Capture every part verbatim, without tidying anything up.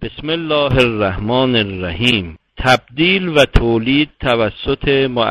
بسم الله الرحمن الرحیم. تبدیل و تولید توسط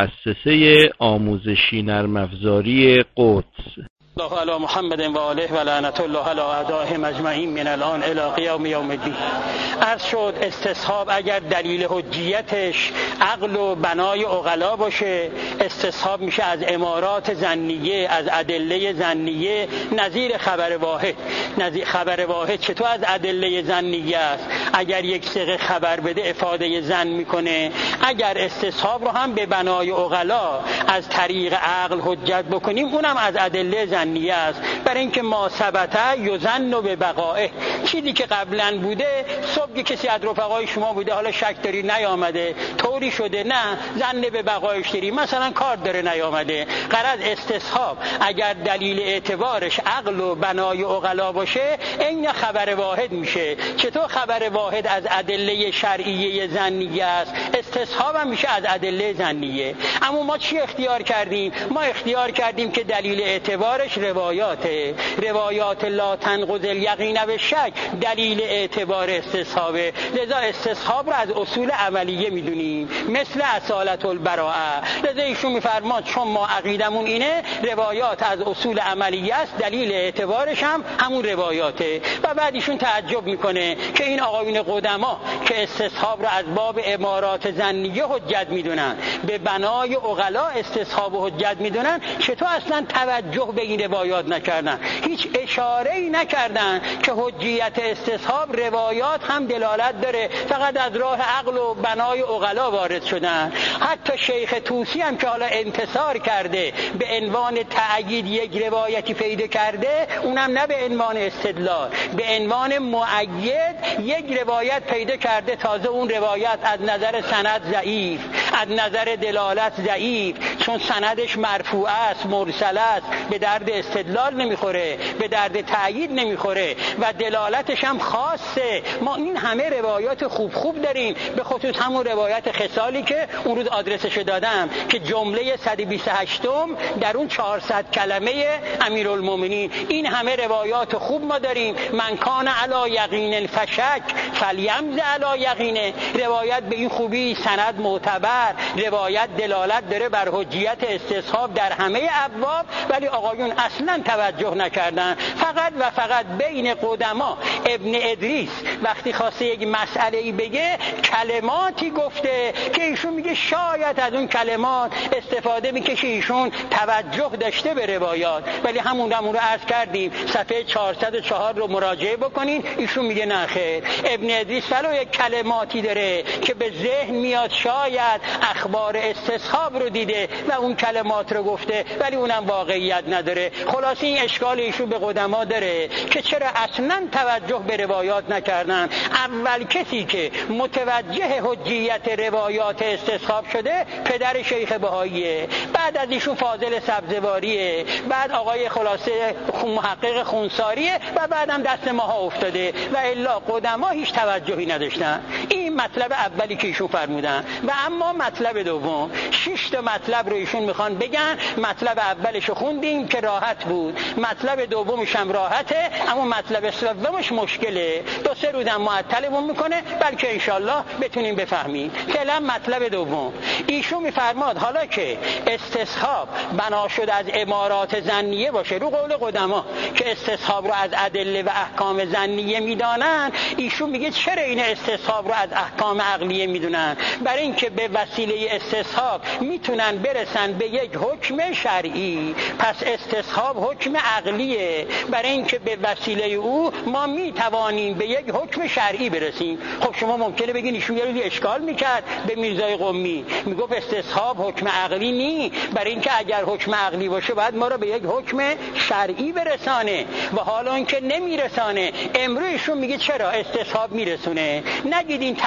مؤسسه آموزشی نرم افزاری قدس. الله علی محمد و آله و لعنت الله علی اعدائهم اجمعین من الان الی قیام یوم الدین. عرض شد استصحاب اگر دلیل حجیتش عقل و بنای عقلا باشه، استصحاب میشه از امارات ظنیه، از ادله ظنیه، نظیر خبر واحد. نظیر خبر واحد چطور از ادله ظنیه است؟ اگر یک ثقه خبر بده افاده ظن میکنه. اگر استصحاب رو هم به بنای عقلا از طریق عقل حجت بکنیم، اونم از ادله ظنیه است. برای اینکه ما ثبته یظن به بقائه، چیزی که قبلا بوده، صبح کسی از رفقای شما بوده، حالا شک داری نیامده، طوری شده، نه ظن به بقایش داری، مثلا کار داره نیامده. غرض استصحاب اگر دلیل اعتبارش عقل و بنای عقلا باشه، این خبر واحد میشه. چطور خبر واحد از ادله شرعیه ظنیه است، استصحاب هم میشه از ادله ظنیه. اما ما چی اختیار کردیم؟ ما اختیار کردیم که دلیل اعتبارش روایاته، روایات لا تنقض الیقین به شک دلیل اعتبار استصحابه. لذا استصحاب رو از اصول عملیه میدونیم، مثل اصالت البراءه. لذا ایشون میفرماد چون ما عقیدمون اینه، روایات از اصول عملیه است، دلیل اعتبارش هم همون روایاته. و بعد ایشون تعجب میکنه که این آقایون قدما که استصحاب رو از باب امارات ظنیه حجت میدونن، به بنای عقلا استصحاب و حجت میدونن، چطور اصلا توجه به این روایات نکردن؟ هیچ اشاره‌ای نکردن که حجیت استصحاب روایات هم دلالت داره، فقط از راه عقل و بنای عقلا وارد شدن. حتی شیخ طوسی هم که حالا انتصار کرده به عنوان تأیید یک روایتی پیدا کرده، اونم نه به عنوان استدلال، به عنوان مؤید یک روایت پیدا کرده. تازه اون روایت از نظر سند ضعیف، از نظر دلالت ضعیف، چون سندش مرفوع است، مرسل است، به درد استدلال نمیخوره، به درد تأیید نمیخوره و دلالتش هم خاصه. ما این همه روایات خوب خوب داریم، به خصوص همون روایت خصالی که اون روز آدرسش دادم که جمله صد و بیست و هشتم در اون چهارصد کلمه امیرالمومنین. این همه روایات خوب ما داریم. من کان علی یقین الفشک فلیمض علی یقینه. روایت به این خوبی، سند معتبر، روایت دلالت داره بر حجیت استصحاب در همه ابواب، ولی آقایون اصلا توجه نکردن. فقط و فقط بین قدما ابن ادریس وقتی خواسته یک مسئله‌ای بگه، کلماتی گفته که ایشون میگه شاید از اون کلمات استفاده میکشه ایشون توجه داشته به روایات، ولی همون رو رو عرض کردیم. صفحه چهارصد و چهار رو مراجعه بکنین، ایشون میگه نه خیر، ابن ادریس ولو یک کلماتی داره که به ذهن میاد شاید اخبار استصحاب رو دیده و اون کلمات رو گفته، ولی اونم واقعیت نداره. خلاص این اشکال ایشون به قدما داره که چرا اصلا توجه به روایات نکردن. اول کسی که متوجه حجیت روایات استصحاب شده پدر شیخ بهاییه، بعد از ایشون فاضل سبزواریه، بعد آقای خلاصه محقق خونساریه و بعدم دست ماها افتاده و الا قدما هیچ توجهی نداشتن. این مطلب اولی که ایشون فرمودن. و اما مطلب دوم، شش تا مطلب رو ایشون میخوان بگن. مطلب اولش خوندیم که راحت بود، مطلب دومش هم راحته، اما مطلب سومش مشکله، دو سه روزم معطلمون میکنه، بلکه انشالله بتونیم بفهمیم. فعلا مطلب دوم، ایشون میفرماد حالا که استصحاب بنا شد از امارات ظنیه باشه، رو قول قدما که استصحاب رو از ادله و احکام ظنیه میدانن، ایشون میگه چرا این استصحاب رو از احکام عقلیه میدونن؟ برای اینکه به وسیله استصحاب میتونن برسن به یک حکم شرعی. پس استصحاب حکم عقلیه، برای اینکه به وسیله او ما میتوانیم به یک حکم شرعی برسیم. خب شما ممکنه بگین ایشون یه اشکال میکرد به میرزای قمی، میگفت استصحاب حکم عقلی نی، برای اینکه اگر حکم عقلی باشه باید ما رو به یک حکم شرعی برسانه و حالا اینکه نمیرسانه. امروز ایشون میگه چرا استصحاب میرسونه؟ نگید این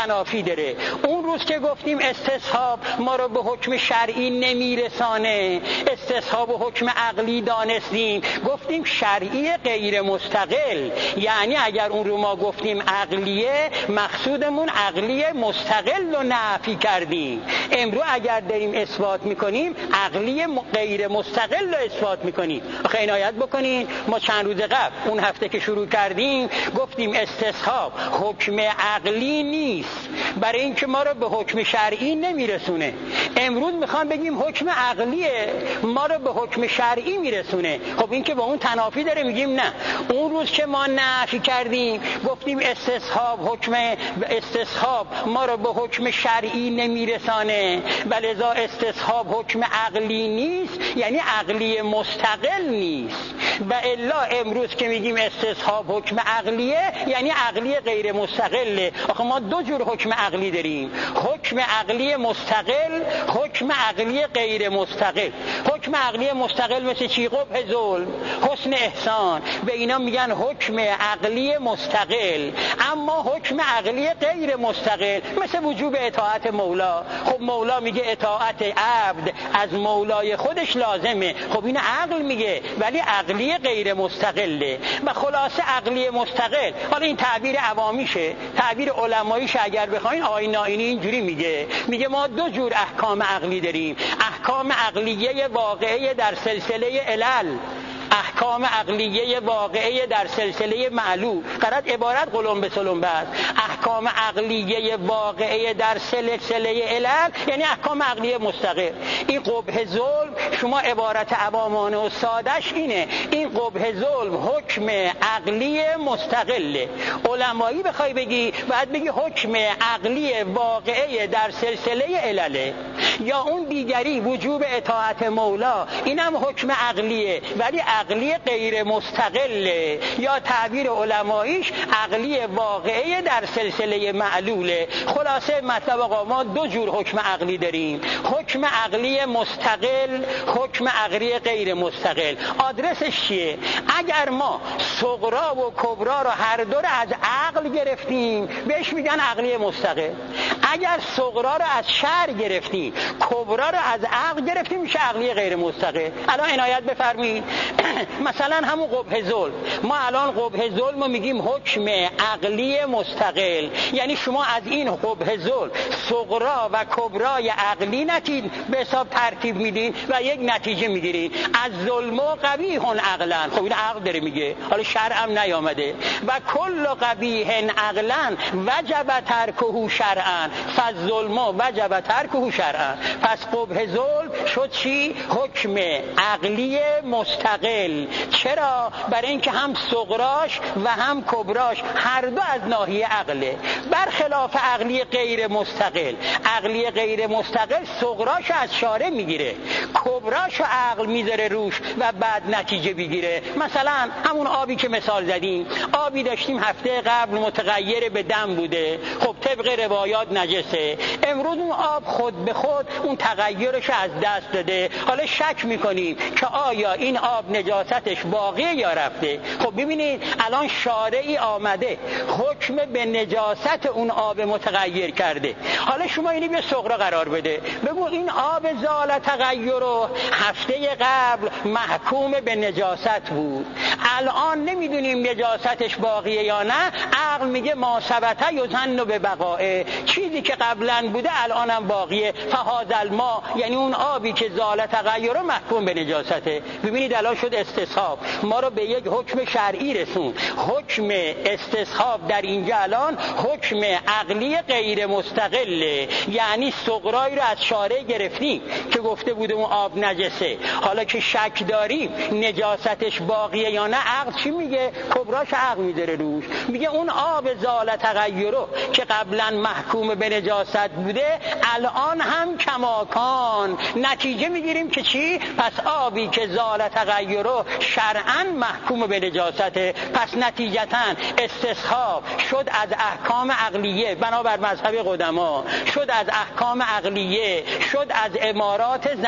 تنافی داره. اون روز که گفتیم استصحاب ما رو به حکم شرعی نمیرسانه، استصحاب و حکم عقلی دانستیم، گفتیم شرعی غیر مستقل، یعنی اگر اون رو ما گفتیم عقلیه، مقصودمون عقلی مستقل رو نفی کردیم. امروز اگر داریم اثبات میکنیم عقلی غیر مستقل رو اثبات میکنیم. آخه عنایت بکنین ما چند روز قبل اون هفته که شروع کردیم گفتیم استصحاب حکم عقلی نیست، برای اینکه ما رو به حکم شرعی نمیرسونه. امروز میخوان بگیم حکم عقلیه ما رو به حکم شرعی میرسونه. خب این که با اون تنافی داره. میگیم نه، اون روز که ما نفی کردیم گفتیم استصحاب حکم استصحاب ما رو به حکم شرعی نمیرسانه، ولذا استصحاب حکم عقلی نیست، یعنی عقلی مستقل نیست. و الا امروز که میگیم استصحاب حکم عقلیه یعنی عقلی غیر مستقله. آخه ما دو جور حکم عقلی داریم، حکم عقلی مستقل، حکم عقلی غیر مستقل. حکم عقلی مستقل مثل چی؟ قبح ظلم، حسن احسان، به اینا میگن حکم عقلی مستقل. اما حکم عقلی غیر مستقل مثل وجوب اطاعت مولا، خب مولا میگه اطاعت عبد از مولای خودش لازمه، خب این عقل میگه، ولی عقلی غیر مستقله. و خلاصه عقلی مستقل، حالا این تعبیر عوامیشه، تعبیر علماییش اگر بخواین آیین نائینی اینجوری میگه، میگه ما دو جور احکام عقلی داریم، احکام عقلیه واقعه در سلسله علل، احکام عقلیه واقعه در سلسله معلول. قرار عبارت قلم به سلم بعد احکام عقلیه واقعه در سلسله علل یعنی احکام عقلیه مستقل. این قبح ظلم شما عبارت عوامانه و سادش اینه، این قبح ظلم حکم عقلی مستقله. علمایی بخوای بگی باید بگی حکم عقلی واقعه در سلسله علله. یا اون دیگری وجوب اطاعت مولا، اینم حکم عقلیه ولی عقلی غیر مستقله، یا تعبیر علماییش عقلی واقعه در سلسله معلوله. خلاصه مطلب آقا ما دو جور حکم عقلی داریم، حکم عقلی مستقل، حکم عقلی غیر مستقل. آدرسش چیه؟ اگر ما صغرا و کبرا رو هر دو رو از عقل گرفتیم بهش میگن عقلی مستقل. اگر صغرا رو از شرع گرفتیم، کبرا رو از عقل گرفتیم، میشه عقلی غیر مستقل. الان عنایت بفرمایید مثلا همون قبح ظلم، ما الان قبح ظلم رو میگیم حکم عقلی مستقل، یعنی شما از این قبح ظلم صغرا و کبرای عقلی نتید به حساب ترتیب میدین و یک نتیجه میگیرین. از ظلم و قبیح عقلا، خب این عقل داره میگه، حالا شرع هم نیامده. و کل قبیح عقلا وجب ترکه شرعا، فالظلم وجب ترکه شرعا. پس قبح ظلم شد چی؟ حکم عقلی مستقل. چرا؟ برای اینکه هم صغراش و هم کبراش هر دو از ناحیه عقله، برخلاف عقلی غیر مستقل. عقلی غیر مستقل صغراش از شارع میگیره، کبراش عقل میذاره روش و بعد نتیجه بگیره. مثلا همون آبی که مثال زدیم، آبی داشتیم هفته قبل متغیر به دم بوده، خب طبق روایات نجسه. امروز اون آب خود به خود اون تغییرش از دست داده، حالا شک میکنیم که آیا این آب نجاستش باقیه یا رفته. خب ببینید الان شارعی آمده حکم به نجاست اون آب متغیر کرده، حالا شما اینی به صغرا قرار بده، بگو این آب زال تغییر رو هفته قبل محکوم به نجاست بود، الان نمیدونیم نجاستش باقیه یا نه. عقل میگه ما ثبته یظن به بقائه، چیزی که قبلا بوده الانم باقیه. فهذا الماء یعنی اون آبی که زال تغییر رو محکوم به نجاسته. ببینید الان شد استصحاب، ما رو به یک حکم شرعی رسون. حکم استصحاب در اینجا الان حکم عقلی غیر مستقله، یعنی صغرایی رو از شارع گرفتیم که گفته بوده اون آب نجسه، حالا که شک داریم نجاستش باقیه یا نه، عقل چی میگه؟ کبراش عقل میذاره روش، میگه اون آب زال تغییر که قبلا محکوم به نجاست بوده الان هم کماکان. نتیجه میگیریم که چی؟ پس آبی که زال تغییر شرعاً محکوم به نجاسته، پس نتیجتاً استصحاب شد از احکام عقلیه بنابر مذهب قدما، شد از احکام عقلیه، شد از امارات ظنیه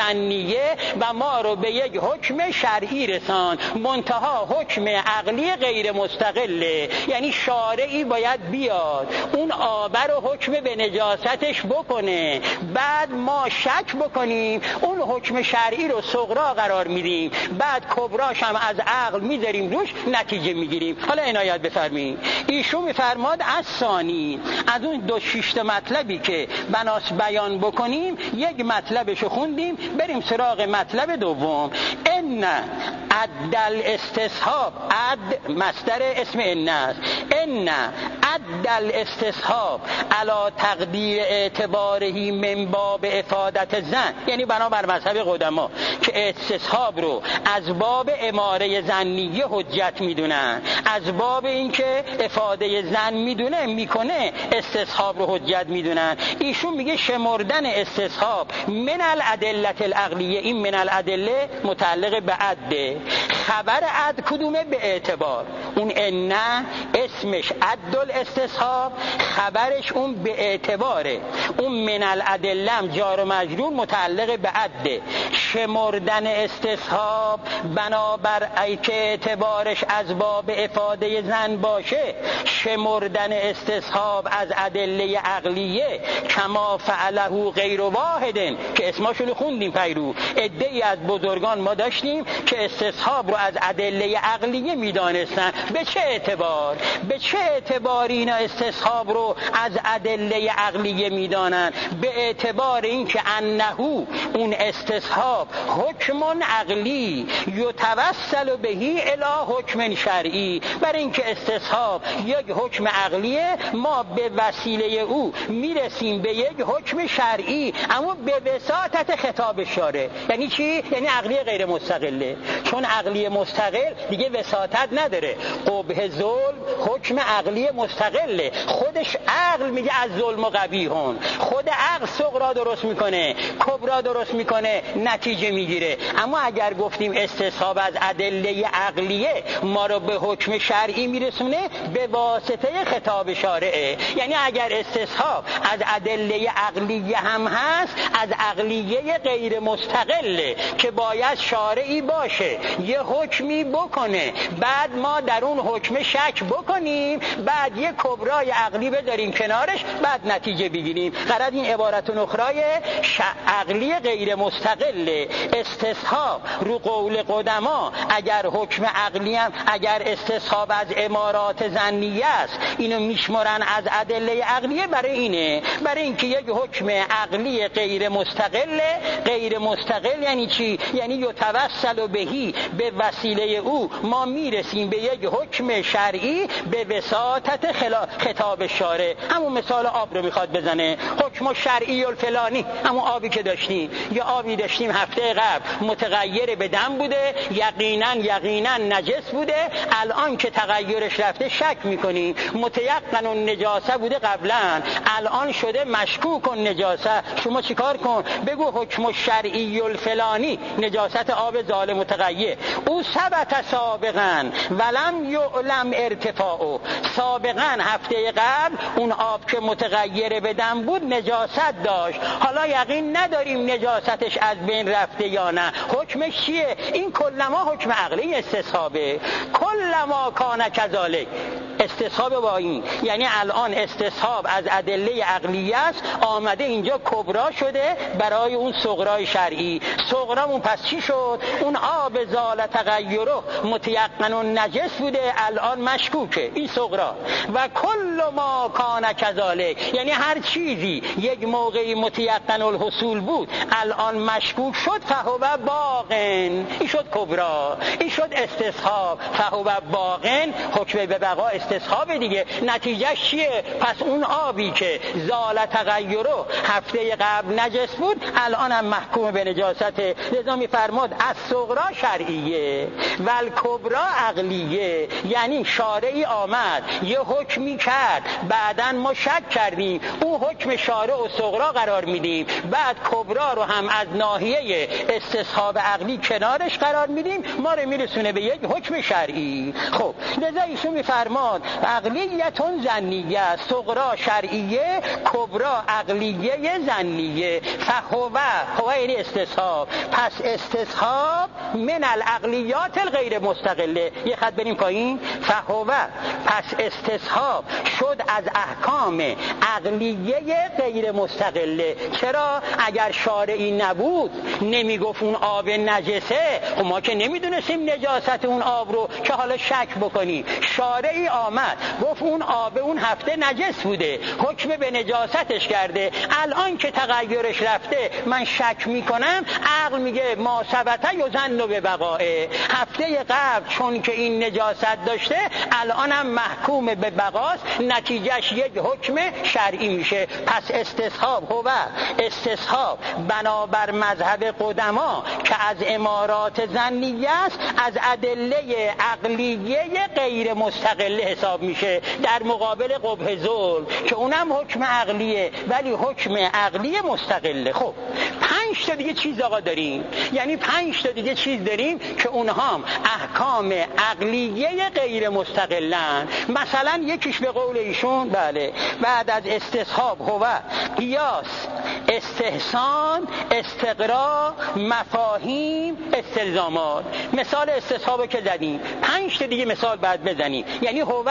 عقلیه و ما رو به یک حکم شرعی رسان، منتها حکم عقلی غیر مستقله. یعنی شارعی باید بیاد اون آب رو حکم به نجاستش بکنه، بعد ما شک بکنیم اون حکم شرعی رو صغرا قرار میدیم، بعد کبراش هم از عقل میذاریم روش نتیجه میگیریم. حالا عنایت بفرمایید. ایشون میفرماد از ثانی، از اون دو شیشت مطلبی که بناس بیان بکنیم یک مطلبشو خوندیم، بریم سراغ مطلب دوم. ان عدل استصحاب، عد مصدر اسم ان است، ان عدل استصحاب علا تقدیر اعتبارهی من باب افادت زن، یعنی بنابر مذهب قدما که استصحاب رو از باب اماره زنیه حجت میدونن، از باب اینکه افاده زن میدونه میکنه استصحاب رو حجت میدونن. ایشون میگه شمردن استصحاب من الادله العقلیه، این من الادله متعلق به عده. خبر عد کدومه؟ به اعتبار. اون ان اسمش عدل استصحاب، خبرش اون به اعتباره. اون من الادله هم جار و مجرور متعلق به عده. شمردن استصحاب بنابر ای که اعتبارش از باب افاده زن باشه، شمردن استصحاب از ادله عقلیه کما فعله غیر واحدن که اسماشونو خوندیم پیرو. عده‌ای از بزرگان ما داشتیم که استصحاب رو از ادله عقلیه میدانستن. به چه اعتبار؟ به چه اعتبار اینا استصحاب رو از ادله عقلیه میدانن؟ به اعتبار اینکه انهو اون استصحاب حکم عقلی یتوسل بهی الی حکم شرعی، برای اینکه استصحاب یک حکم عقلیه، ما به وسیله او میرسیم به یک حکم شرعی، اما به وساطت خطاب شارع. یعنی چی؟ یعنی عقلی غیر مستقله. چون عقلی مستقل دیگه وساطت نداره. قبح ظلم حکم عقلی مستقله، خودش عقل میگه از ظلم و قبیحون، خود عقل صغرا درست میکنه، کبرا درست میکنه، نتیجه میگیره. اما اگر گفتیم استصحاب از ادله عقلیه ما رو به حکم شرعی میرسونه، به واسطه خطاب شارعه. یعنی اگر استصحاب از ادله عقلیه هم هست، از عقلیه غیر مستقله که باید شارعی باشه یه حکمی بکنه، بعد ما در اون حکم شک بکنیم، بعد یه کبرای عقلی بذاریم کنارش، بعد نتیجه بگیریم. قرار این عبارت اخرای عقلی غیر مستقله. استصحاب رو قول قدما اگر حکم عقلی هم، اگر استصحاب از امارات ظنیه است، اینو میشمرن از ادله عقلیه. برای اینه، برای اینکه یک حکم عقلی غیر مستقله. غیر مستقل یعنی چی؟ یعنی یتوسل بهی، به وسیله او ما میرسیم به یک حکم شرعی به وساطت خلا... خطاب شارع. همون مثال آب رو میخواد بزنه، حکم شرعی الفلانی، همون آبی که داشتیم. یا آبی داشتیم هفته قبل متغیر به دم بوده، یقینا یقینا نجس بوده، الان که تغیرش رفته شک میکنیم. متیقن نجاسه بوده قبلا، الان شده مشکوک نجاسه. شما چیکار کن؟ بگو حکم شرعی الفلانی، نجاست آب زال متغیر، او ثبت سابقا ولم یعلم ارتفاعه. سابقا هفته قبل اون آب که متغیر به دم بود نجاست داشت، حالا یقین نداریم نجاستش از بین رفته یا نه. حکمش چیه؟ این کلما حکم عقلی استصحابه. کلما کان کذالک، استصحاب با این یعنی الان استصحاب از ادله عقلیه است، آمده اینجا کبرا شده برای اون صغرای شرعی. صغرامون پس چی شد؟ اون آب زال تغیره متیقن نجس بوده، الان مشکوکه، این صغرا. و کل ما کان کذالک، یعنی هر چیزی یک موقعی متیقن الحصول بود الان مشکوک شد، فهو باقن، این شد کبرا، این شد استصحاب. فهو باقن، حکم به بقا استصحاب دیگه. نتیجهش چیه؟ پس اون آبی که زال تغیره هفته قبل نجس بود الان هم محکوم به نجاست. لذا میفرماد از صغرا شرعیه و الکبرا عقلیه. یعنی شارعی آمد یه حکمی کرد، بعدن ما شک کردیم، اون حکم شارع و صغرا قرار میدیم، بعد کبرا رو هم از ناحیه استصحاب عقلی کنارش قرار میدیم، ما رو میرسونه به یک حکم شرعی. خب لذا ایشون میفرماد استثاب عقلیتون زنیه، صغرا شرعیه، کبرا عقلیه زنیه. فهو هو یعنی استصحاب، پس استصحاب من العقلیات الغیر مستقله. یه خط بریم پایین. فهو پس استصحاب شد از احکام عقلیه غیر مستقله. چرا؟ اگر شارعی نبود نمیگفت اون آب نجسه، ما که نمیدونستیم نجاست اون آب رو که حالا شک بکنی. شارعی آمد گفت اون آب اون هفته نجس بوده، حکم به نجاستش کرده. الان که تغییرش رفته من شک میکنم، عقل میگه ما ثبته یظن به بقائه. هفته قبل چون که این نجاست داشته الانم محکوم به بقاست، نتیجهش یک حکم شرعی میشه. پس استصحاب هو استصحاب بنابر مذهب قدما که از امارات ظنیه است، از ادله عقلیه غیر مستقله حساب میشه در مقابل قبح ظلم که اونم حکم عقلیه ولی حکم عقلی مستقله. خب پنج تا دیگه چیز آقا داریم، یعنی پنج تا دیگه چیز داریم که اونها هم احکام عقلیه غیر مستقلن. مثلا یکیش به قول ایشون بله بعد از استصحاب هو قیاس، استحسان، استقرا، مفاهیم، استلزامات. مثال استصحابو که زدیم، پنج تا دیگه مثال بعد بزنیم. یعنی هو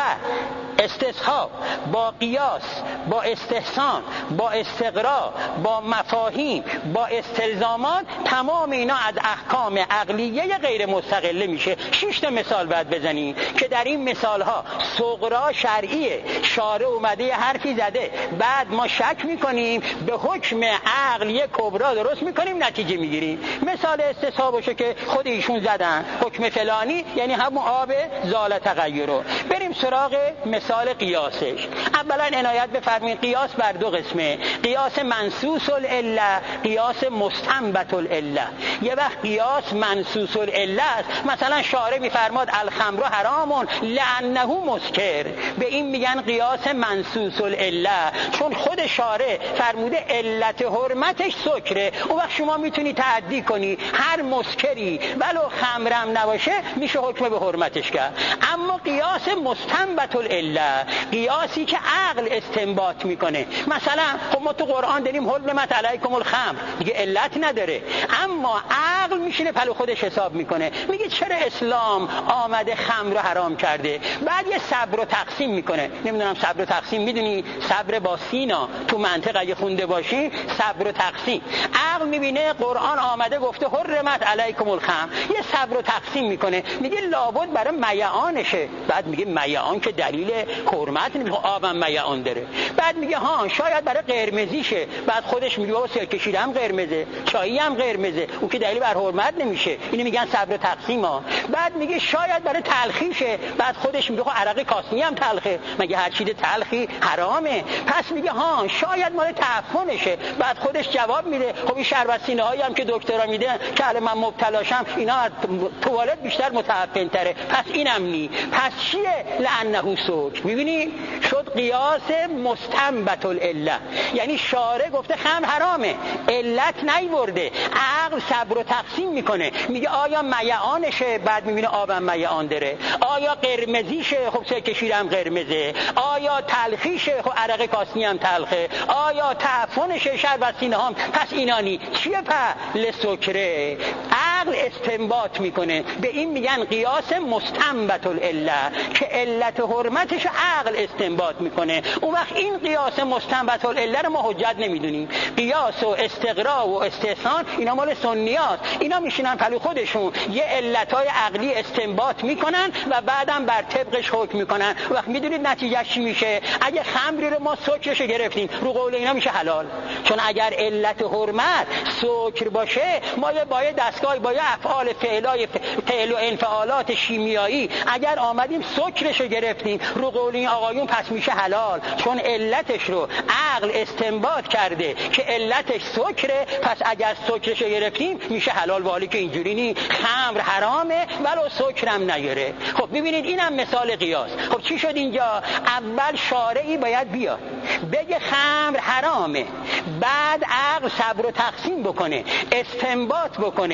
استصحاب با قیاس، با استحسان، با استقرا، با مفاهیم، با استلزامات، تمام اینا از احکام عقلیه غیر مستقله میشه. شش تا مثال بعد بزنیم که در این مثال ها صغرا شرعیه، شارع اومده یه حرفی زده، بعد ما شک میکنیم به حکم عقلیه کبرا درست میکنیم، نتیجه میگیریم. مثال استصحابشو که خود ایشون زدن، حکم فلانی یعنی همون آب زال تغییر رو. بریم سراغ مثال قیاسش. اولا عنایت بفرمایید قیاس بر دو قسمه، قیاس منصوص العله، قیاس مستنبط العله. یه وقت قیاس منصوص العله است، مثلا شارع میفرماد الخمر حرام لانه مسکر، به این میگن قیاس منصوص العله، چون خود شارع فرموده علت حرمتش سکره. اون وقت شما میتونی تعدی کنی، هر مسکری ولو خمرم نباشه میشه حکم به حرمتش کرد. اما قیاس مستنبط العله، قیاسی که عقل استنباط میکنه. مثلا خب ما تو قرآن داریم حرمت علیکم الخمر، دیگه علت نداره، اما عقل میشینه پلو خودش حساب میکنه، میگه چرا اسلام آمده خمر رو حرام کرده. بعد یه صبر رو تقسیم میکنه. نمیدونم صبر رو تقسیم میدونی؟ صبر با سینا تو منطق اگه خونده باشی، صبر و تقسیم. عقل میبینه قرآن آمده گفته حرمت علیکم الخمر، یه صبر رو تقسیم میکنه، میگه لابد برای میعانشه. بعد میگه میعان که دلیل حرمت نمیگه، آبم میعان داره. بعد میگه ها شاید برای قرمزیشه، بعد خودش میگه بابا سرکه شیر هم قرمزه، چایی هم قرمزه، اون که دلیل بر حرمت نمیشه. اینو میگن صبر و تقسیم ها. بعد میگه شاید برای تلخیشه، بعد خودش میگه خب عرق کاسنی هم تلخه، مگه هر چیز تلخی حرامه؟ پس میگه ها شاید مال تعفنشه، بعد خودش جواب میده خب این شربت سینه هایی هم که دکترا میده که الان من مبتلاشم اینا توالت بیشتر متعفن تره، پس اینم نی. پس چیه؟ لانه سکر. میبینی شد قیاس مستنبط العله، یعنی شارع گفته خمر حرامه، علت نیورده، عقل صبر و تقسیم میکنه، میگه آیا میعانشه، بعد میبینه آبم میعان داره، آیا قرمزیشه، خب سرکه شیر هم قرمزه، آیا تلخیشه، خب عرق کاسنی هم تلخه، آیا تعفنشه، شربت سینه هم، پس اینانی چیه؟ په لسکره. عقل استنباط میکنه، به این میگن قیاس مستنبط العله که علت حرمتش عقل استنباط میکنه. اون وقت این قیاس مستنبط العله رو ما حجت نمیدونیم. قیاس و استقرا و استحسان اینا مال سنیات، اینا میشینن پلو خودشون یه علتای عقلی استنباط میکنن و بعدم بر طبقش حکم میکنن. وقت میدونید نتیجه چی میشه؟ اگه خمری رو ما سکرش گرفتیم رو قول اینا میشه حلال، چون اگر علت حرمت سکر باشه ما یه با دستگاه با افعال فعلای فعل و انفعالات شیمیایی اگر آمدیم سکرش گرفتیم رو قول این آقایون پس میشه حلال، چون علتش رو عقل استنباط کرده که علتش سکره، پس اگر سکرش گرفتیم میشه حلال. والی که اینجوری نی، خمر حرامه ولو سکرم نیاره. خب ببینید اینم مثال قیاس. خب چی شد اینجا؟ اول شارعی باید بیاد بگه خمر حرامه، بعد عقل صبر و تقسیم بکنه، استنباط بکنه،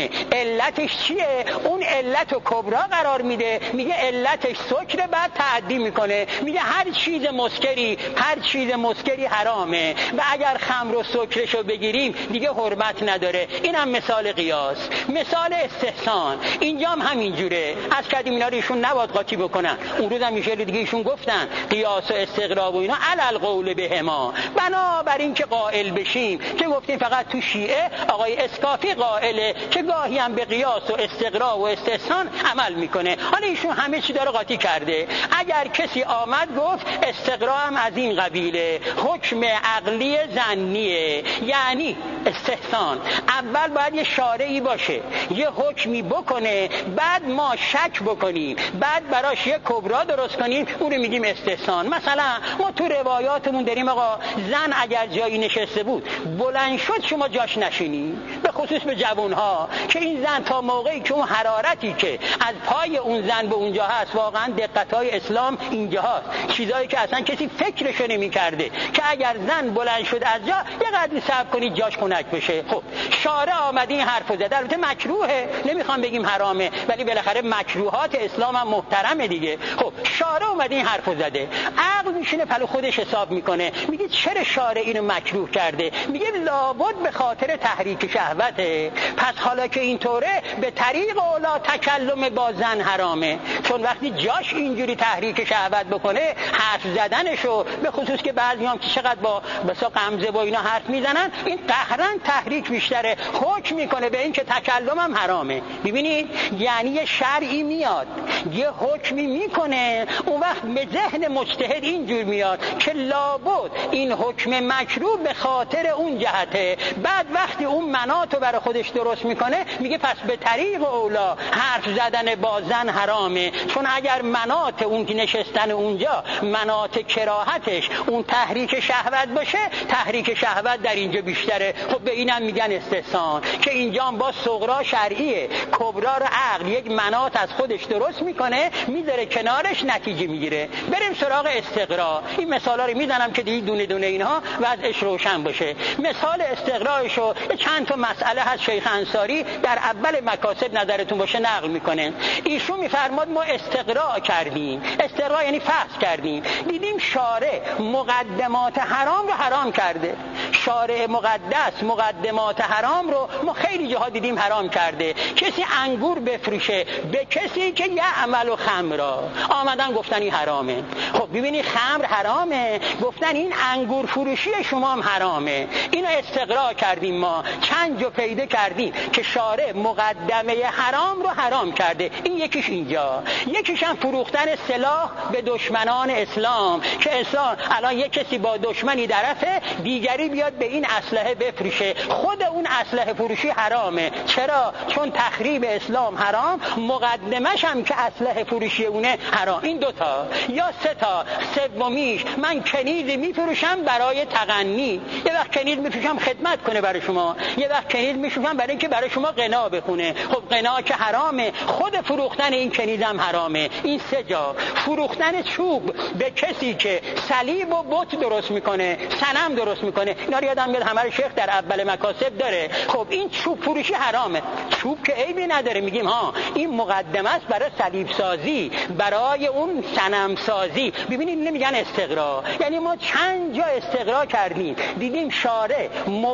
علتش چیه؟ اون علت رو کبرا قرار میده، میگه علتش سکره، بعد تعدی میکنه، میگه هر چیز مسکری هر چیز مسکری حرامه و اگر خمر و سکرشو بگیریم دیگه حرمت نداره. اینم مثال قیاس. مثال استحسان اینجا هم همینجوره. از کردیم اینا رو ایشون نباید قاطی بکنن. اون روز هم میشه دیگه ایشون گفتن قیاس و استقرا و اینا علل قول بهما، بنابراین که قائل بشیم که گفتیم فقط تو شیعه آقای اسکافی قائله که گاهی هم به قیاس و استقرا و استحسان عمل میکنه. حالا ایشون همه چی داره قاطی کرده. اگر کسی آمد گفت استقرا هم از این قبیله، حکم عقلی ظنیه، یعنی استحسان اول باید یه شارعی باشه یه حکمی بکنه، بعد ما شک بکنیم، بعد براش یه کبرا درست کنیم، اون رو میگیم استحسان. مثلا ما تو روایاتمون داریم آقا زن اگر جایی نشسته بود بلند شد شما جاش نشینی، به خصوص به جوانها که این زن تا موقعی که اون حرارتی که از پای اون زن به اونجا هست، واقعا دقت‌های اسلام اینجا هست، چیزایی که اصلا کسی فکرشو نمی‌کرده که اگر زن بلند شد از جا یه قدری صبر کنید جاش خنک بشه. خب شارع آمده این حرفو زده، البته مکروهه، نمیخوام بگیم حرامه، ولی بالاخره مکروهات اسلام هم محترمه دیگه. خب شارع اومده این حرفو زده، عقل میشینه پلو خودش حساب میکنه، میگه چرا شارع اینو مکروه کرده؟ میگه لابد به خاطر تحریک شهوته. پس حالا که اینطوره به طریق اولا تکلم با زن حرامه، چون وقتی جاش اینجوری تحریک شهوت بکنه حرف زدنشو، به خصوص که بعضیام که چقدر با بسا غمزه و اینا حرف میزنن، این قهرن تحریک بیشتره، حکم میکنه به این که تکلم هم حرامه. ببینید یعنی یه شرعی میاد یه حکمی میکنه، اون وقت به ذهن مجتهد اینجور میاد که لابد این حکم مکروه به خاطر اون جهته. بعد وقتی اون مناتو برای خودش درست میکنه میگه پس به طریق اولا حرف زدن با زن حرامه، چون اگر منات اون که نشستن اونجا منات کراهتش اون تحریک شهوت باشه، تحریک شهوت در اینجا بیشتره. خب به اینم میگن استحسان، که اینجا با صغرا شرعیه، کبرا رو عقل یک منات از خودش درست میکنه میذاره کنارش، نتیجه میگیره. بریم سراغ استقرا. این مثالا رو میزنم که دیگه دونه دونه اینها وضعش روشن باشه. مثال استقرایشو چند تا مسئله هست شیخ انصاری در اول مکاسب نظرتون باشه نقل میکنه. ایشون میفرماد ما استقرا کردیم، استقرا یعنی فحص کردیم، دیدیم شارع مقدمات حرام رو حرام کرده. شارع مقدس مقدمات حرام رو ما خیلی جاها دیدیم حرام کرده. کسی انگور بفروشه به کسی که یه عمل و خمرا آمدن گفتن این حرامه. خب ببینی خمر حرامه، گفتن این انگور فروشی شما هم حرامه. اینو استقرا کردیم ما، چند جا پیدا کردیم که شارع مقدمه حرام رو حرام کرده. این یکیش اینجا، یکیش هم فروختن سلاح به دشمنان اسلام، که اسلام الان یک کسی با دشمنی طرفه، دیگری بیاد به این اسلحه بفروشه، خود اون اسلحه فروشی حرامه. چرا؟ چون تخریب اسلام حرام، مقدمش هم که اسلحه فروشی اونه حرام. این دوتا یا سه تا. سومیش من کنیز میفروشم برای تغنی، یه وقت کنیز میفروشم خدمت کنه برای شما، یه وقت کنیز میفروشم برای اینکه برای شما غنا بخونه. خب غنا که حرامه، خود فروختن این کنیزم حرامه. این سه جا. فروختن چوب به کسی که صلیب و بت درست میکنه، صنم درست میکنه، اینا رو یادم میاد همه شیخ در اول مکاسب داره. خب این چوب فروشی حرامه. چوب که عیبی نداره، میگیم ها این مقدمه است برای صلیب سازی، برای اون صنم سازی. ببینید نمیگن استقرا، یعنی ما چند جا استقرا کردیم، دیدیم شارع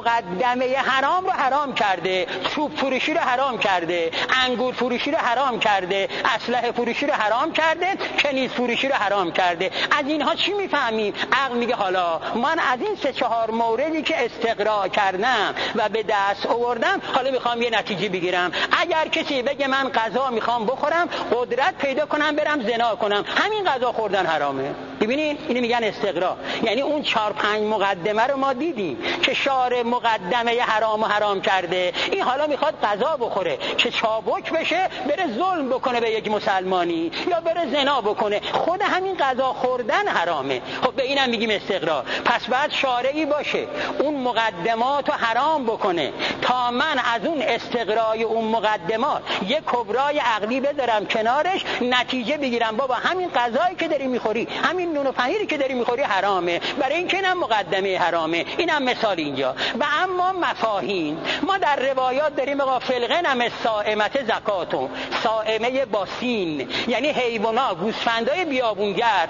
مقدمه حرام رو حرام کرده، چوب فروشی رو حرام کرده، انگور فروشی رو حرام کرده، اسلحه فروشی رو حرام کرده، کنیز فروشی رو حرام کرده. از اینها چی میفهمیم؟ عقل میگه حالا من از این سه چهار موردی که استقرا کردم و به دست آوردم، حالا میخوام یه نتیجه بگیرم. اگر کسی بگه من غذا میخوام بخورم، قدرت پیدا کنم برم زنا کنم، همین غذا خوردن حرامه. ببینید اینو میگن استقرا. یعنی اون چهار پنج مقدمه رو ما دیدیم که شارع مقدمه حرام و حرام کرده، این حالا میخواد غذا بخوره که چابک بشه بره ظلم بکنه به یک مسلمانی یا بره زنا بکنه، خود همین غذا خوردن حرامه. خب به اینم اینم میگیم استقرا. پس بعد شارعی باشه اون مقدمات رو حرام بکنه تا من از اون استقرای اون مقدمات یک کبرای عقلی بذارم کنارش، نتیجه بگیرم بابا همین غذایی که داری میخوری، همین نون و پنیری که داری میخوری حرامه، برای اینکه اینم مقدمه حرامه. اینم مثال اینجا. و اما مفاهیم ما در روایات داریم آقا فلغنم الصائمه زکاتون، صائمه با سین یعنی حیوانا، گوسفندای بیابونگرد.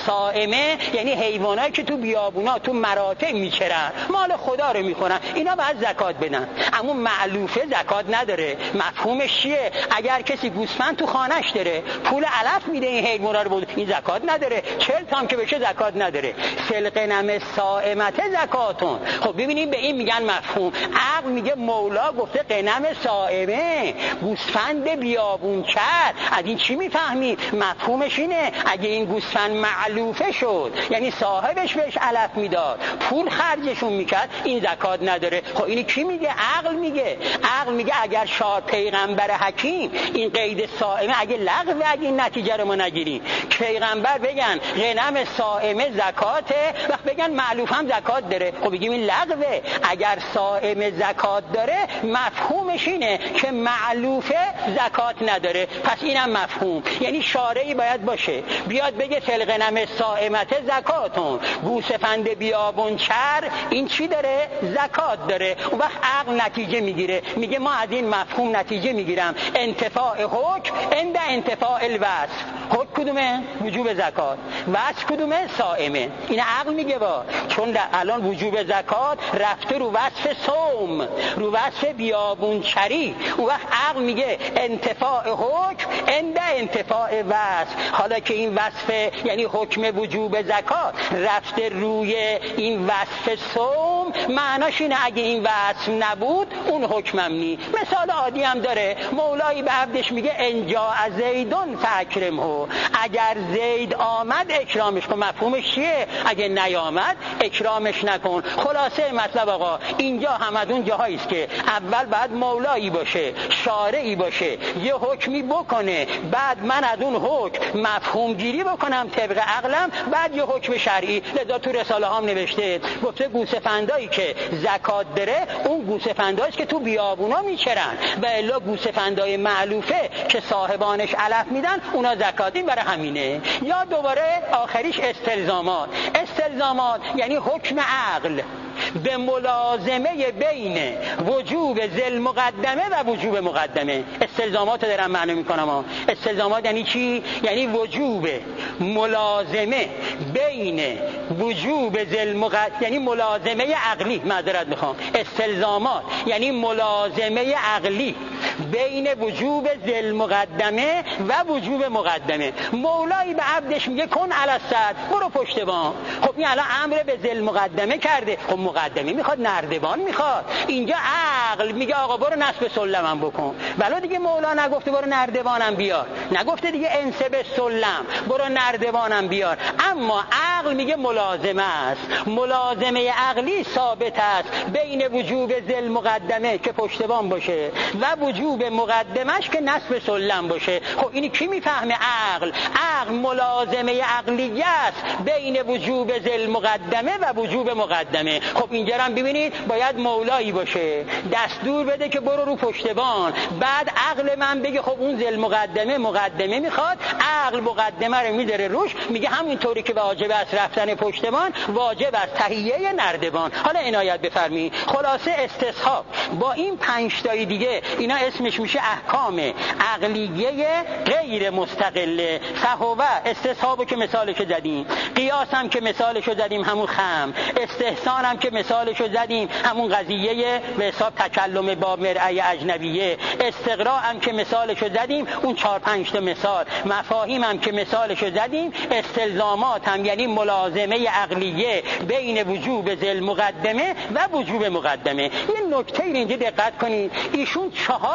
صائمه یعنی حیوانایی که تو بیابونا تو مراتع میچرن، مال خدا رو میخورن، اینا باید زکات بدن. اما معلوفه زکات نداره. مفهومش چیه؟ اگر کسی گوسفند تو خانهش داره پول علف میده این حیوانا رو بود، این زکات نداره. چهل تام که بشه زکات نداره. فلغنم الصائمه زکاتون. خب ببینیم به این میگن مفهوم. عقل میگه مولا گفته غنم صائمه، گوسفند بیابون کرد. از این چی میفهمی؟ مفهومش اینه اگه این گوسفند معلوفه شد یعنی صاحبش بهش علف میداد، پول خرجشون میکرد، این زکات نداره. خب اینی کی میگه؟ عقل میگه. عقل میگه اگر شاه پیغمبر حکیم این قید صائمه اگه لغو، اگه این نتیجه رو ما نگیریم، پیغمبر بگن غنم صائمه زکاته، وقت بگن معلوف هم زکات داره، خب بگیم این لغوه. اگر صائمه زکات داره مفهومش اینه که معلوفه زکات نداره. پس اینم مفهوم. یعنی شارعی باید باشه بیاد بگه فلغنم صائمه زکاتون، گوسفند بیابون چر این چی داره؟ زکات داره. اون وقت عقل نتیجه میگیره، میگه ما از این مفهوم نتیجه میگیرم انتفاع حکم عند انتفاع الوصف. حکم کدومه؟ وجوب زکات. وصف کدومه؟ صائمه. این عقل میگه با چون الان وجوب زکات رفته رو وصف صوم، رو وصف بیابون چری. اون وقت عقل میگه انتفاع حکم عند انتفاع وصف. حالا که این وصف یعنی حکم وجوب زکات رفته روی این وصف صوم، معناش اینه اگه این وصف نبود اون حکمم نی. مثال عادی هم داره. مولایی به عبدش میگه انجا زیدون فاکرمه، اگر زید آمد اکرامش کن. مفهومش چیه؟ اگه نیامد اکرامش نکن. خلاصه مطلب آقا اینجا همدون جاهایی است که اول بعد مولایی باشه، شارعی باشه، یه حکمی بکنه، بعد من از اون حکم مفهوم گیری بکنم طبق عقلم، بعد یه حکم شرعی. لذا تو رساله هام نوشته گفته گوسفندایی که زکات داره اون گوسفندایی که تو بیابونا میچرن، و الا گوسفندای معلوفه که صاحبانش علف میدن اونا زکاتی. برای همینه. یا دوباره آخریش استلزامات. استلزامات یعنی حکم عقل به ملازمه بین وجوب ذل مقدمه و وجوب مقدمه. استلزامات رو دارم معنی میکنم. استلزامات یعنی چی؟ یعنی وجوب ملازمه بین وجوب ذل مقدمه، یعنی ملازمه عقلی. معذرت میخوام. استلزامات یعنی ملازمه عقلی بین وجوب ذل مقدمه و وجوب مقدمه. مولایی به عبدش میگه کن علی الصد، برو پشت بام. خب این الان امر به ذل مقدمه کرده، خب مقدمه میخواد، نردبان میخواد. اینجا عقل میگه آقا برو نصب سلمم بکن. ولی دیگه مولا نگفته برو نردبانم بیار، نگفته دیگه انصب سلم برو نردبانم بیار. اما عقل میگه ملازمه است. ملازمه عقلی ثابت است بین وجوب ذل مقدمه که پشتبان باشه و وجوب مقدمش که نصب سلم باشه. خب اینی کی میفهمه؟ عقل. عقل ملازمه عقلی است بین وجوب ذل مقدمه و وجوب مقدمه. خب اینجا هم ببینید باید مولایی باشه دستور بده که برو رو پشتبان، بعد عقل من بگه خب اون ذل مقدمه مقدمه میخواد، عقل مقدمه رو میذاره روش، میگه همینطوری که واجب است رفتن پشتبان واجب است تهیه نردبان. حالا عنایت بفرمایید. خلاصه استصحاب با این پنج تای دیگه اینا اسمش میشه احکام عقلیه غیر مستقله. فهو استصحابو که مثالشو زدیم، قیاس هم که مثالشو زدیم همون خم، استحسان هم که مثالشو زدیم همون قضیه به حساب تکلم با مرعی اجنبیه، استقراء هم که مثالشو زدیم اون چهار پنج تا مثال، مفاهیم هم که مثالشو زدیم، استلزامات هم یعنی ملازمه عقلیه بین وجوب ذل مقدمه و وجوب مقدمه. یه نکته اینجا دقت کنید، ایشون چهار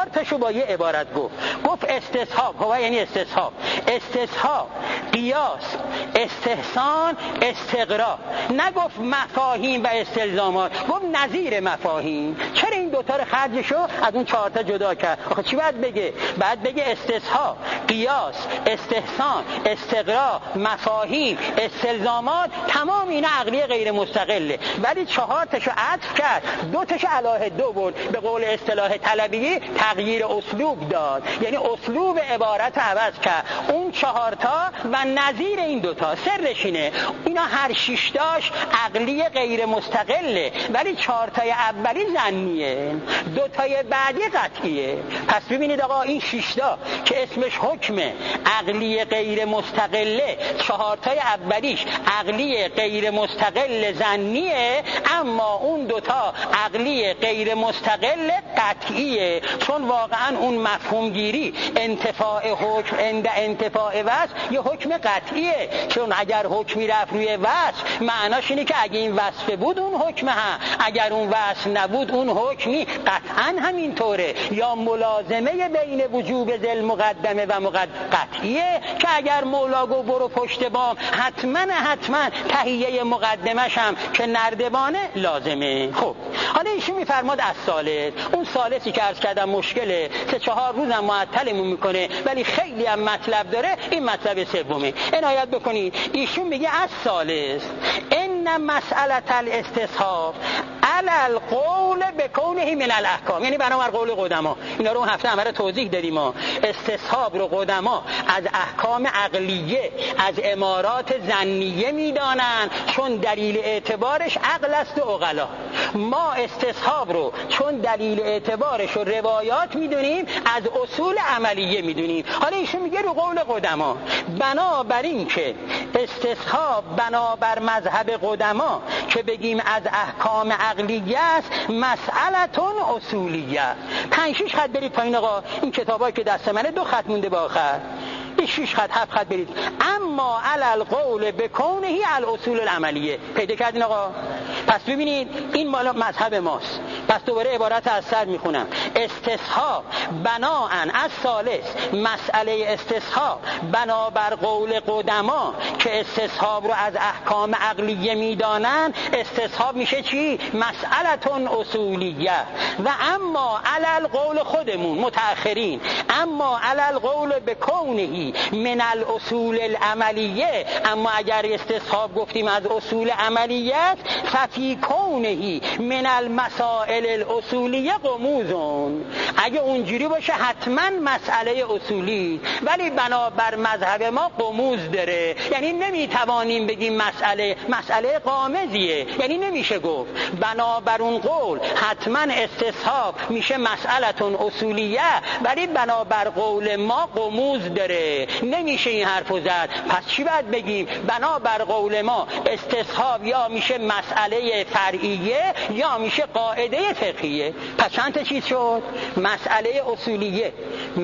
تاشو با یه عبارت گفت. گفت استصحاب، هو یعنی استصحاب، استصحاب، قیاس، استحسان، استقرا. نگفت مفاهیم و استلزامات، گفت نظیر مفاهیم. چرا این دوتا رو خرجشو از اون چهار تا جدا کرد؟ آخه چی باید بگه؟ باید بگه استصحاب، قیاس، استحسان، استقرا، مفاهیم، استلزامات، تمام اینا عقلی غیر مستقله، ولی چهار تاشو عطف کرد، دو تاشو علاوه دو برد. به قول اصطلاح طلبی تغییر اسلوب داد، یعنی اسلوب عبارت عوض کرد. اون چهار تا و نظیر این دوتا سرش اینه، اینا هر شش تاش عقلی غیر مستقله، ولی چهار تای اولی ظنیه، دو تای بعدی قطعیه. پس ببینید آقا این شش تا که اسمش حکم عقلی غیر مستقله، چهار تای اولیش عقلی غیر مستقل ظنیه، اما اون دوتا عقلی غیر مستقل قطعیه، چون واقعا اون مفهوم گیری انتفاع حکم عند انتفاع وصف یه حکم قطعیه، چون اگر حکمی رفت روی وصف معناش اینه که اگه این وصف بود اون حکم ها، اگر اون وصف نبود اون حکمی. قطعا همینطوره، یا ملازمه بین وجوب ذل مقدمه و مقدم قطعیه که اگر مولا گو برو پشت بام حتما حتما تهیه مقدمش هم که نردبانه لازمه. خب حالا ایشون میفرماد از ثالث، اون ثالثی که عرض کردم مشکله، سه چهار روزم معطلمون میکنه ولی خیلی هم مطلب داره، این مطلب سومه. عنایت بکنید ایشون میگه از ثالث ان مسئله الاستصحاب علی القول بکونه من الاحکام، یعنی بنابر قول قدما. اینا رو هفته همه توضیح دادیم ما. استصحاب رو قدما از احکام عقلیه، از امارات ظنیه میدانن، چون دلیل اعتبارش عقل است و عقلا. ما استصحاب رو چون دلیل اعتبارش رو روایات میدونیم، از اصول عملیه میدونیم. حالا ایشون میگه رو قول قدما، بنابر این که استصحاب بنابر مذهب قدما که بگیم از احکام عقلیه است، مسئلتون اصولیه. پنج شش خط برید پایین آقا، این کتابایی که دست منه دو خط مونده با آخر، شش خط هفت خط برید. اما علی القول بکونه هی الاصول العملیه. پیدا کردین آقا؟ پس ببینید این مالا مذهب ماست. پس دوباره عبارت از سر میخونم. استصحاب بناءن از ثالث، مسئله استصحاب بنابر قول قدما که استصحاب رو از احکام عقلیه میدانن، استصحاب میشه چی؟ مسئلتون اصولیه. و اما علی القول خودمون متأخرین، اما علی القول بکونه من الاصول العملیه، اما اگر استصحاب گفتیم از اصول عملیت، ففی کونه من المسائل الاصولیه غموزون. اگه اونجوری باشه حتما مسئله اصولی، ولی بنابر مذهب ما غموز داره، یعنی نمیتوانیم بگیم مسئله مسئله غامضیه، یعنی نمیشه گفت. بنابر اون قول حتما استصحاب میشه مسئلتون اصولیه، ولی بنابر قول ما غموز داره، نمیشه این حرفو زد. پس چی باید بگیم؟ بنابر قول ما استصحاب یا میشه مسئله فرعیه یا میشه قاعده فقهیه. پس چند تا چیز شد؟ مسئله اصولیه،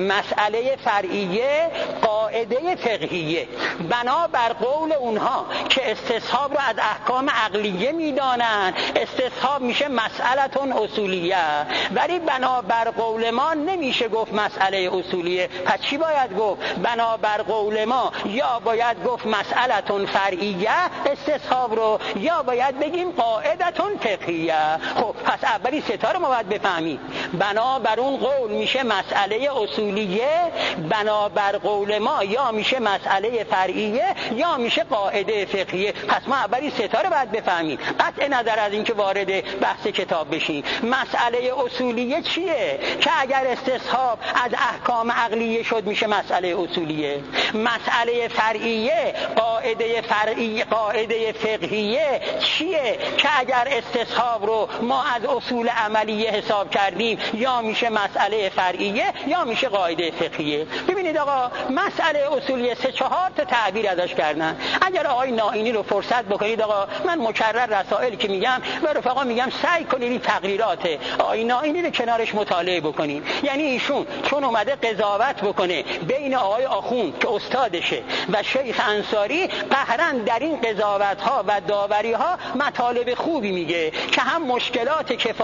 مسئله فرعیه، قاعده فقهیه. بنابر قول اونها که استصحاب رو از احکام عقلیه میدانن، استصحاب میشه مسئلتون اصولیه، ولی بنابر قول ما نمیشه گفت مسئله اصولیه. پس چی باید گفت؟ بنابر قول ما یا باید گفت مسئلتون فرعیه استصحاب رو، یا باید بگیم قاعدتون فقهیه. خب پس اولی ستاره ما باید بفهمیم. بنابر اون قول میشه مسئله اصولیه، بنابر قول ما یا میشه مسئله فرعیه یا میشه قاعده فقهیه. پس ما اولی ستاره باید بفهمیم، قطع نظر از اینکه وارد بحث کتاب بشیم. مسئله اصولیه چیه؟ که اگر استصحاب از احکام عقلیه شد میشه مسئله اصولیه. مسئله فرعیه، قاعده فرعیه، قاعده فقهیه چیه؟ که اگر استصحاب رو ما از اصول عملیه حساب کردیم یا میشه مسئله فرعیه یا میشه قاعده فقهیه. ببینید آقا مسئله اصولیه سه چهار تا تعبیر ازش کردن. اگر آقای نائینی رو فرصت بکنید، آقا من مکرر رسائلی که میگم و رفقا میگم سعی کنید این تقریرات آقای نائینی رو کنارش مطالعه بکنید. یعنی ایشون چون اومده قضاوت بکنه بین آقای آخوند که استادشه و شیخ انصاری، قهرا در این قضاوت ها و داوری ها مطالب خوبی میگه که هم مشکلات کفایت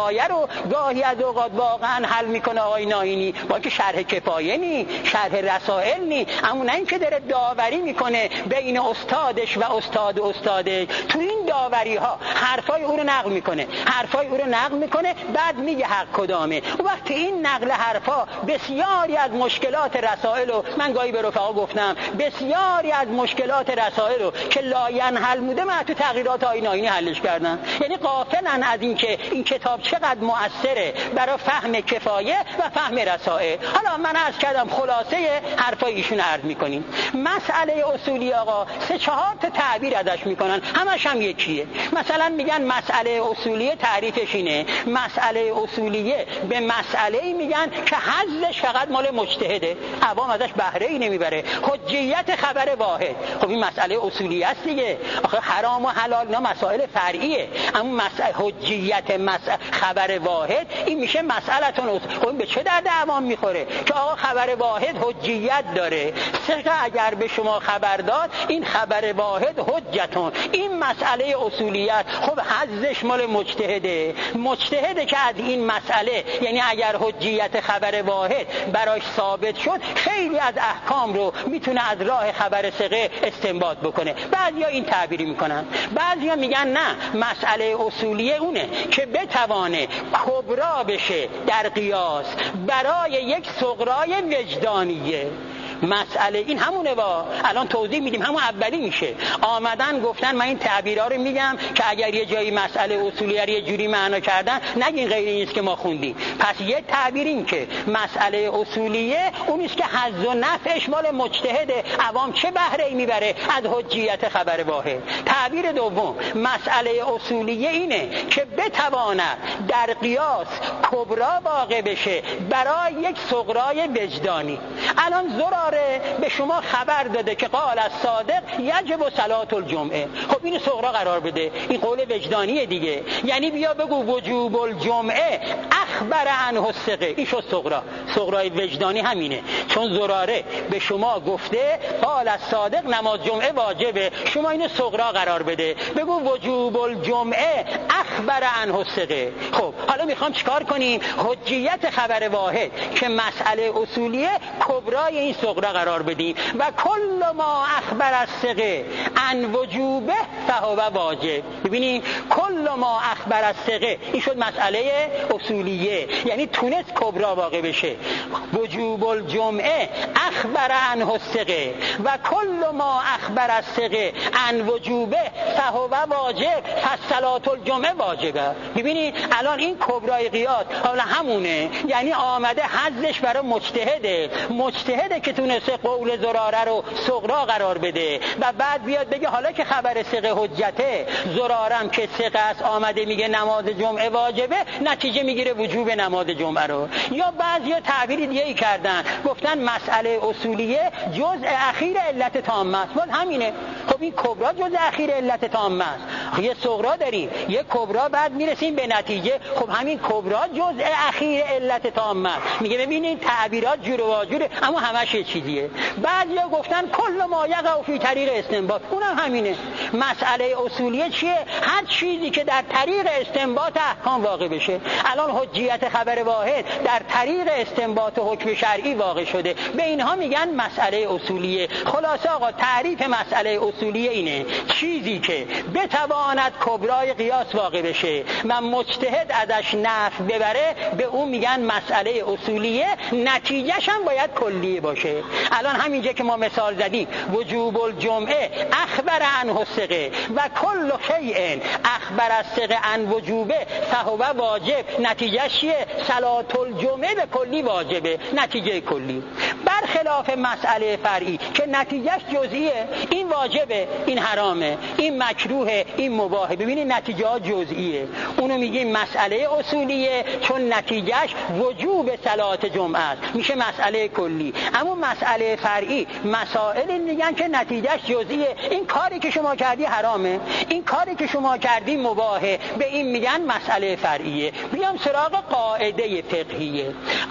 کفایه رو گاهی از اوقات واقعا حل میکنه آقای ناینی، با که شرح کفایه نی، شرح رسائل نی، اما نه اینکه داره داوری میکنه بین استادش و استاد استادش. تو این داوری ها حرفای او رو نقل میکنه، حرفای او رو نقل میکنه، بعد میگه حق کدامه. و وقتی این نقل حرفا بسیاری از مشکلات رسائل رو، من گاهی به رفقا گفتم بسیاری از مشکلات رسائل رو که لاین حل بوده من تو تغییرات آقای ناینی حلش کردم. یعنی غافلن از این که این کتاب چقدر مؤثره برای فهم کفایه و فهم رسائل. حالا من عرض کردم خلاصه حرفای ایشون عرض میکنیم. مسئله اصولی آقا سه چهار تا تعبیر ازش میکنن، همش هم یکیه. مثلا میگن مسئله اصولیه تعریفش اینه، مسئله اصولیه به مسئله میگن که حظش فقط مال مجتهده، عوام ازش بهره ای نمیبره. حجیت خبر واحد، خب این مسئله اصولیه است دیگه. آخه حرام و حلال نه مسائل فرعیه، اما مسئله حجیت مسئله خبر واحد این میشه مسئلتون اصول. خب این به چه درد عوام میخوره که آقا خبر واحد حجیت داره، ثقه اگر به شما خبر داد این خبر واحد حجتون، این مسئله اصولیت. خب حظش مال مجتهده، مجتهده که از این مسئله، یعنی اگر حجیت خبر واحد براش ثابت شد خیلی از احکام رو میتونه از راه خبر ثقه استنباط بکنه. بعضیا این تعبیری میکنن، بعضیا میگن نه مسئله اصولیه اونه که بتوانه کبرا بشه در قیاس برای یک صغرای وجدانیه. مسئله این همونه، با الان توضیح میدیم، همون اولی میشه. آمدن گفتن من این تعبیرها رو میگم که اگر یه جایی مسئله اصولیه رو یه جوری معنا کردن نگین غیر این است که ما خوندیم. پس یه تعبیر این که مسئله اصولیه اون است که حظ و نفعش مال مجتهده، عوام چه بهره ای میبره از حجیت خبر واحد. تعبیر دوم مسئله اصولیه اینه که بتواند در قیاس کبرا واقع بشه برای یک صغرای وجدانی. الان زرار به شما خبر داده که قال از صادق یجب صلات الجمعه، خب اینو صغرا قرار بده، این قول وجدانیه دیگه. یعنی بیا بگو وجوب الجمعه اخبر عنه الثقه، این شد صغرا. صغرای وجدانی همینه، چون زراره به شما گفته قال از صادق نماز جمعه واجبه، شما اینو صغرا قرار بده، بگو وجوب الجمعه اخبر عنه الثقه. خب حالا میخوام چیکار کنیم؟ حجیت خبر واحد که مسئله اصولیه کبرای این صغرا قرار بدیم و کل ما اخبر الثقه عن وجوبه فهو واجب. ببینید کل ما اخبر الثقه این شد مسئله اصولیه، یعنی تونست کبرا واقع بشه. وجوب الجمعه اخبر عنه الثقه و کل ما اخبر الثقه عن وجوبه فهو واجب، فصلات الجمعه واجبه. ببینید الان این کبرای قیاس حالا همونه، یعنی آمده حظش برای مجتهده، مجتهده که تونسته قول زراره رو صغرا قرار بده و بعد بیاد بگه حالا که خبر ثقه حجته، زرارم که ثقه است آمده میگه نماز جمعه واجبه، نتیجه میگیره وجوب نماز جمعه رو. یا بعضیا تعبیری دیگه ای کردن، گفتن مسئله اصولیه جزء اخیر علت تامه است. باز همینه، خب این کبرا جزء اخیر علت تامه است. یه صغرا داریم، یه کبرا، بعد میرسیم به نتیجه، خب همین کبرا جزء اخیر علت تامه است. میگه ببینید تعبیرات جور و واجوره، اما همش یه چیزیه. بعضیا گفتن کل ما یقع فی طریق استنباط، اونم همینه. مسئله اصولیه چیه؟ هر چیزی که در طریق استنباط احکام واقع بشه. الان حجیت خبر واحد در طریق استنباط حکم شرعی واقع شده، به اینها میگن مسئله اصولیه. خلاصه آقا تعریف مسئله اصولیه اینه، چیزی که بتواند کبرای قیاس واقع بشه و مجتهد ازش نفع ببره به اون میگن مسئله اصولیه، نتیجهش هم باید کلیه باشه. الان همینجا که ما مثال زدیم وجوب الجمعه اخبر عنه الثقه و کل شیء اخبر الثقه عن وجوبه فهو واجب، نتیجه چیه؟ صلات الجمعه به کلی واجبه، نتیجه کلی. برخلاف مسئله فرعی که نتیجهش جزئیه، این واجبه، این حرامه، این مکروهه، این مباحه. ببینید نتیجه ها جزئیه، اونو میگیم مسئله اصولیه چون نتیجهش وجوب صلات جمعه است، میشه مسئله کلی. اما مسئله فرعی مسائل میگن که نتیجهش جزئیه، این کاری که شما کردی حرامه، این کاری که شما کردی مباحه، به این میگن مسئله فرعیه. بیام سراغ قاعده فقهیه. قاعده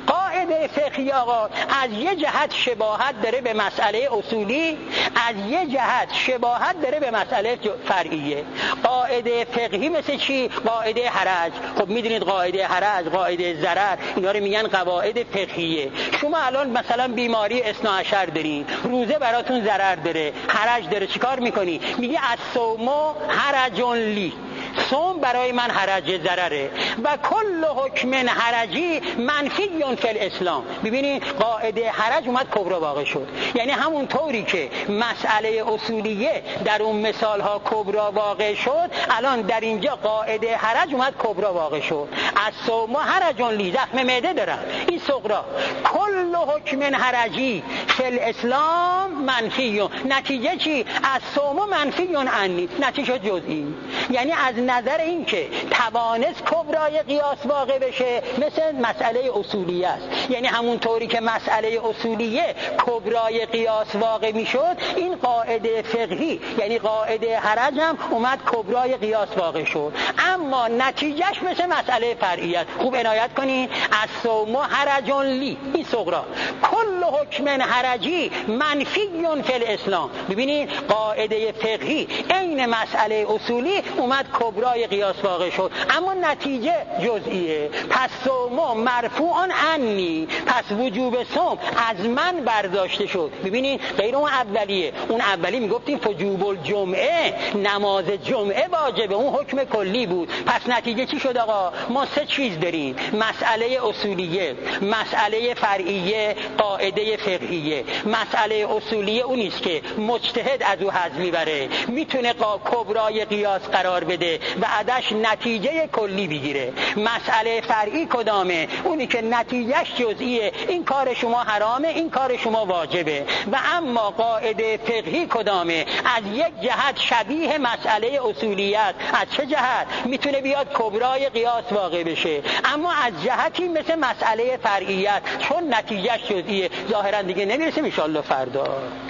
قاعده فقهی آقا از یه جهت شباهت داره به مسئله اصولی، از یه جهت شباهت داره به مسئله فرعیه. قاعده فقهی مثل چی؟ قاعده حرج. خب میدونید قاعده حرج، قاعده ضرر، اینا رو میگن قواعد فقهیه. شما الان مثلا بیماری اثنا عشر دارین، روزه براتون ضرر داره، حرج داره، چیکار میکنی؟ میگی الصوم حرج لی، صوم برای من حرج ضرره. و کل حکم حرجی منفی فی الاسلام. ببینید قاعده حرج اومد کبرا واقع شد، یعنی همون طوری که مسئله اصولیه در اون مثال ها کبرا واقع شد، الان در اینجا قاعده حرج اومد کبرا واقع شد. از صوم حرج لی، زخم معده دارم، این صغرا. کل حکم حرجی فی الاسلام منفی، نتیجه چی؟ از صوم منفی عنی، نتیجه جزئی. یعنی از نظر این که توانست کبرای قیاس واقع بشه مثل مسئله اصولیه است، یعنی همون طوری که مسئله اصولیه کبرای قیاس واقع میشد، این قاعده فقهی یعنی قاعده حرج هم اومد کبرای قیاس واقع شد، اما نتیجهش مثل مسئله فرعیت. خوب عنایت کنید، از صوم حرج لی، این صغرا. کل حکم حرجی منفی فی الاسلام. ببینید قاعده فقهی عین مسئله اصولی اومد کبرای قیاس واقع شد، اما نتیجه جزئیه. پس صوم مرفوع عنی، پس وجوب صوم از من برداشته شد. ببینید غیر اون اولیه، اون اولی میگفتیم وجوب الجمعه، نماز جمعه واجبه، اون حکم کلی بود. پس نتیجه چی شد آقا؟ ما سه چیز داریم: مسئله اصولیه، مسئله فرعیه، قاعده فقهیه. مسئله اصولیه اونیست که مجتهد از او حظ میبره، میتونه کبرای قیاس قرار بده و ازش نتیجه کلی بگیره. مسئله فرعی کدامه؟ اونی که نتیجهش جزئیه، این کار شما حرامه، این کار شما واجبه. و اما قاعده فقهی کدامه؟ از یک جهت شبیه مسئله اصولیت. از چه جهت؟ میتونه بیاد کبرای قیاس واقع بشه، اما از جهتی مثل مسئله فرعیت، چون نتیجهش جزئیه. ظاهرا دیگه نمیرسیم ان شاء الله فردا.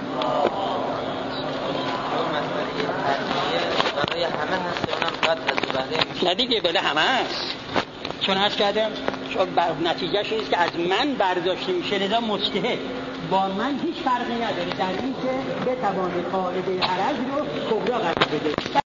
برای همه هست یا اونم فقط از نه دیگه بله همه هست، چون هست کردم نتیجهش اینست که از من برداشته میشه، لذا مجتهد با من هیچ فرقی نداره در این که بتوانه قاعده حرج رو کبرا قرار بده.